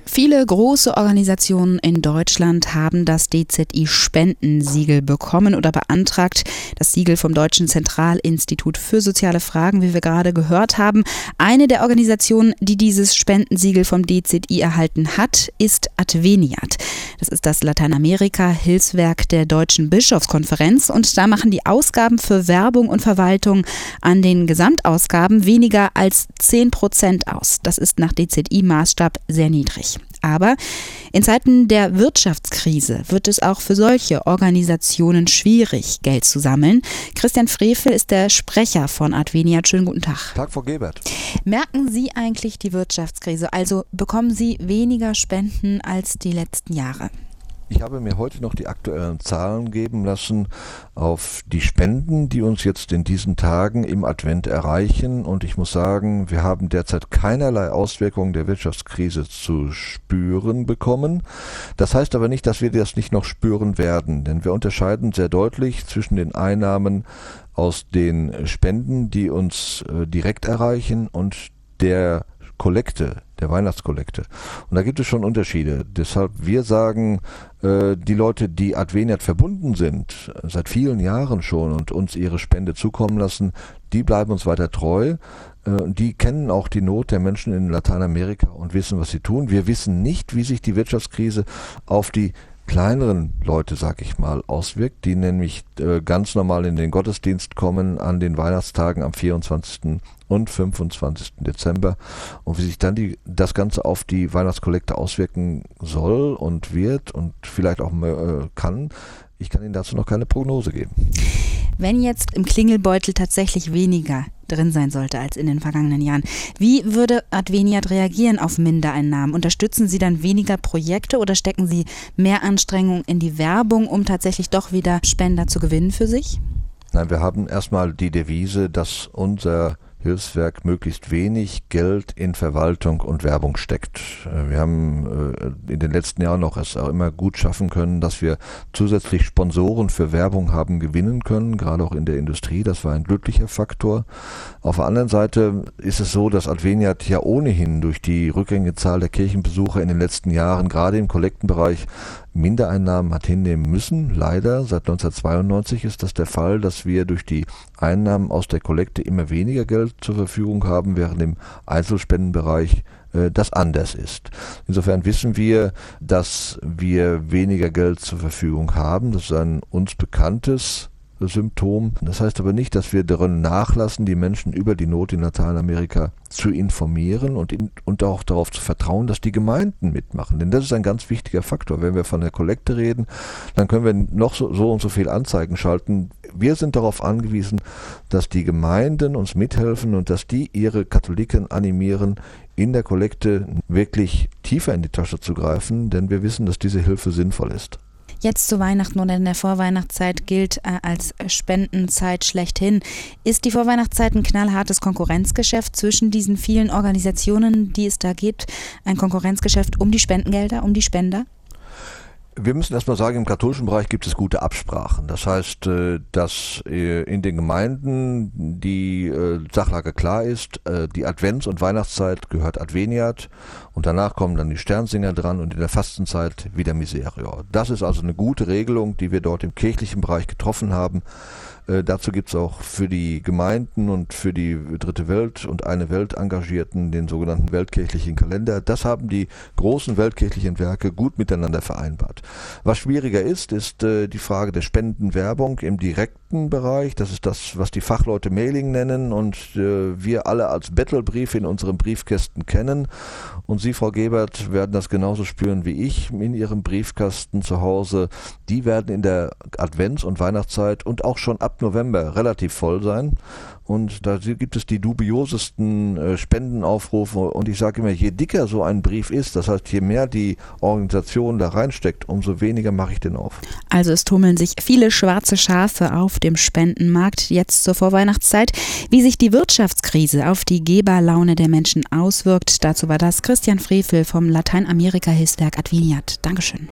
Viele große Organisationen in Deutschland haben das DZI-Spendensiegel bekommen oder beantragt. Das Siegel vom Deutschen Zentralinstitut für soziale Fragen, wie wir gerade gehört haben. Eine der Organisationen, die dieses Spendensiegel vom DZI erhalten hat, ist Adveniat. Das ist das Lateinamerika-Hilfswerk der Deutschen Bischofskonferenz und da machen die Ausgaben für Werbung und Verwaltung an den Gesamtausgaben weniger als 10% aus. Das ist nach DZI-Maßstab sehr niedrig. Aber in Zeiten der Wirtschaftskrise wird es auch für solche Organisationen schwierig, Geld zu sammeln. Christian Frevel ist der Sprecher von Adveniat. Schönen guten Tag. Tag, Frau Gebert. Merken Sie eigentlich die Wirtschaftskrise? Also bekommen Sie weniger Spenden als die letzten Jahre? Ich habe mir heute noch die aktuellen Zahlen geben lassen auf die Spenden, die uns jetzt in diesen Tagen im Advent erreichen. Und ich muss sagen, wir haben derzeit keinerlei Auswirkungen der Wirtschaftskrise zu spüren bekommen. Das heißt aber nicht, dass wir das nicht noch spüren werden, denn wir unterscheiden sehr deutlich zwischen den Einnahmen aus den Spenden, die uns direkt erreichen, und der Kollekte, der Weihnachtskollekte. Und da gibt es schon Unterschiede. Deshalb, wir sagen, die Leute, die Adveniat verbunden sind, seit vielen Jahren schon und uns ihre Spende zukommen lassen, die bleiben uns weiter treu. Die kennen auch die Not der Menschen in Lateinamerika und wissen, was sie tun. Wir wissen nicht, wie sich die Wirtschaftskrise auf die kleineren Leute, sag ich mal, auswirkt, die nämlich ganz normal in den Gottesdienst kommen an den Weihnachtstagen am 24. und 25. Dezember und wie sich dann das Ganze auf die Weihnachtskollekte auswirken soll und wird und vielleicht auch kann. Ich kann Ihnen dazu noch keine Prognose geben. Wenn jetzt im Klingelbeutel tatsächlich weniger drin sein sollte als in den vergangenen Jahren, wie würde Adveniat reagieren auf Mindereinnahmen? Unterstützen Sie dann weniger Projekte oder stecken Sie mehr Anstrengung in die Werbung, um tatsächlich doch wieder Spender zu gewinnen für sich? Nein, wir haben erstmal die Devise, dass unser Hilfswerk möglichst wenig Geld in Verwaltung und Werbung steckt. Wir haben in den letzten Jahren auch es auch immer gut schaffen können, dass wir zusätzlich Sponsoren für Werbung haben gewinnen können, gerade auch in der Industrie. Das war ein glücklicher Faktor. Auf der anderen Seite ist es so, dass Adveniat ja ohnehin durch die rückgängige Zahl der Kirchenbesucher in den letzten Jahren, gerade im Kollektenbereich, Mindereinnahmen hat hinnehmen müssen. Leider, seit 1992 ist das der Fall, dass wir durch die Einnahmen aus der Kollekte immer weniger Geld zur Verfügung haben, während im Einzelspendenbereich das anders ist. Insofern wissen wir, dass wir weniger Geld zur Verfügung haben. Das ist ein uns bekanntes Symptom. Das heißt aber nicht, dass wir darin nachlassen, die Menschen über die Not in Lateinamerika zu informieren und auch darauf zu vertrauen, dass die Gemeinden mitmachen. Denn das ist ein ganz wichtiger Faktor. Wenn wir von der Kollekte reden, dann können wir noch so und so viel Anzeigen schalten. Wir sind darauf angewiesen, dass die Gemeinden uns mithelfen und dass die ihre Katholiken animieren, in der Kollekte wirklich tiefer in die Tasche zu greifen, denn wir wissen, dass diese Hilfe sinnvoll ist. Jetzt zu Weihnachten oder in der Vorweihnachtszeit gilt als Spendenzeit schlechthin. Ist die Vorweihnachtszeit ein knallhartes Konkurrenzgeschäft zwischen diesen vielen Organisationen, die es da gibt? Ein Konkurrenzgeschäft um die Spendengelder, um die Spender? Wir müssen erstmal sagen, im katholischen Bereich gibt es gute Absprachen. Das heißt, dass in den Gemeinden die Sachlage klar ist. Die Advents- und Weihnachtszeit gehört Adveniat und danach kommen dann die Sternsinger dran und in der Fastenzeit wieder Miserior. Das ist also eine gute Regelung, die wir dort im kirchlichen Bereich getroffen haben. Dazu gibt es auch für die Gemeinden und für die Dritte Welt und eine Welt Engagierten den sogenannten weltkirchlichen Kalender. Das haben die großen weltkirchlichen Werke gut miteinander vereinbart. Was schwieriger ist die Frage der Spendenwerbung im direkten Bereich. Das ist das, was die Fachleute Mailing nennen und wir alle als Bettelbriefe in unseren Briefkästen kennen. Und Sie, Frau Gebert, werden das genauso spüren wie ich in Ihrem Briefkasten zu Hause. Die werden in der Advents- und Weihnachtszeit und auch schon ab November relativ voll sein. Und da gibt es die dubiosesten Spendenaufrufe. Und ich sage immer, je dicker so ein Brief ist, das heißt, je mehr die Organisation da reinsteckt, umso weniger mache ich den auf. Also es tummeln sich viele schwarze Schafe auf dem Spendenmarkt jetzt zur Vorweihnachtszeit. Wie sich die Wirtschaftskrise auf die Geberlaune der Menschen auswirkt, dazu war das Christian Frevel vom Lateinamerika-Hilfswerk Adveniat. Dankeschön.